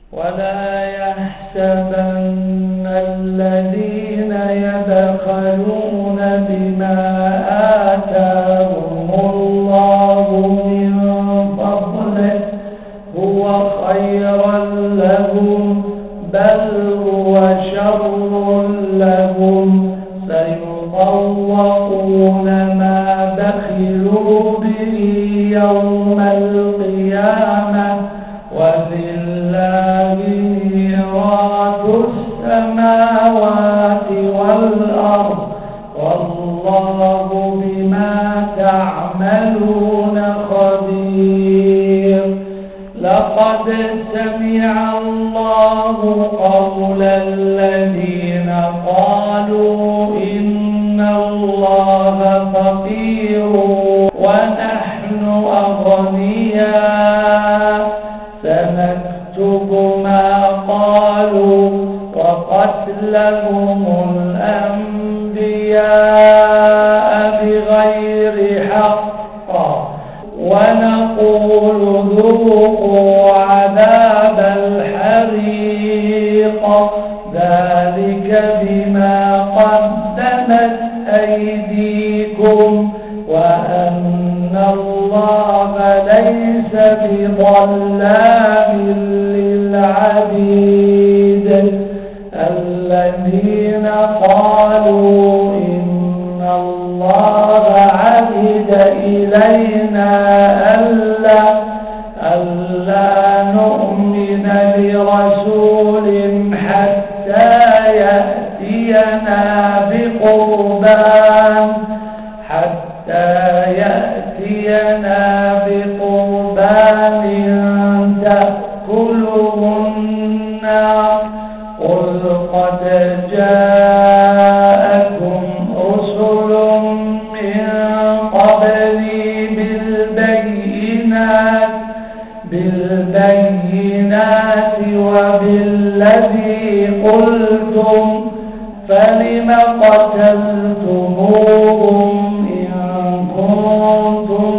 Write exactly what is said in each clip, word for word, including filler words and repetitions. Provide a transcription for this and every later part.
ولا يحسبن الذين يبخلون بما آتاهم الله من فضله هو خيرا لهم بل هو شر لهم سيطوقون ما بخلوا به يوم القيامة ولله ميراث السماوات والأرض والله بما تعملون خبير. لقد سمع الله قول الذين قالوا إن الله فقير ونحن أغنياء سنكتب ما قالوا وقتلهم الأنبياء بغير حق ونقول ذوقوا عذاب الحريق ذلك بما قدمت أيديكم وأن الله ليس بظلام للعبيد. الذين قالوا إن الله عهد إلينا ألا ألا نؤمن لرسول حتى يأتينا بقربان حتى يأتينا بقربان تأكله النار قل قد جاءكم رسل من قبلي بالبينات بالبينات وبالذي قلتم فلم قتلتموهم إن كنتم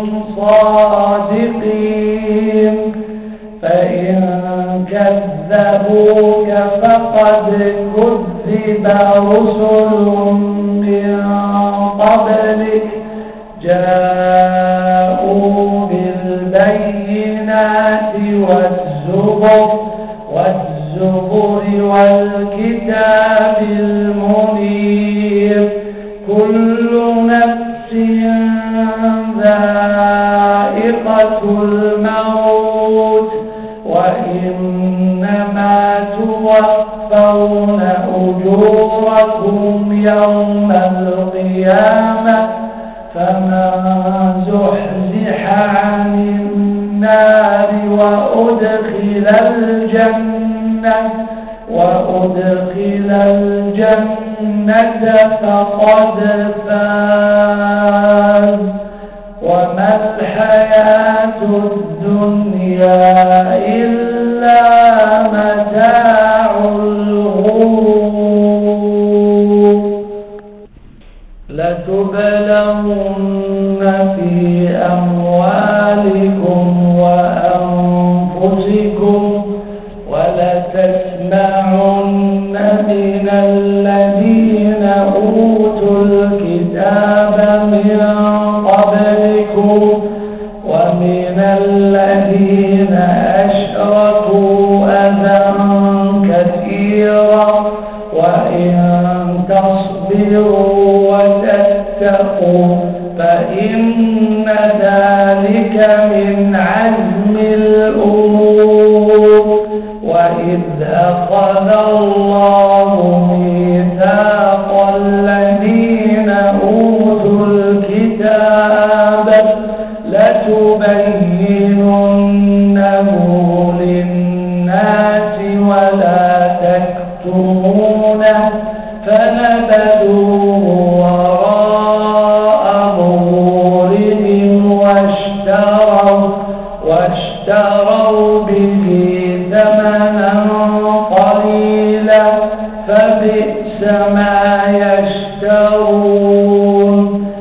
صادقين فإن كذبوك فقد كذب رسل من قبلك جاءوا بالبينات والزبر والزبر والكتاب المنير كل نفس ذائقة الموت وإنما توفون أجوركم يوم القيامة فمن زحزح عن النار وأدخل الجنة وأدخل الجنة فقد فاز وما الحياة الدنيا إلا متاع الغرور. لتبلغن في أموالكم وأنفسكم ولتسمعن من الذين أوتوا الكتاب من قبلكم ومن الذين أشركوا أذى كثيرا وإن تصبروا وتتقوا فإن ذلك من عزم الأمور. وإذ أخذ الله ميثاق الذين أوتوا الكتاب لتبين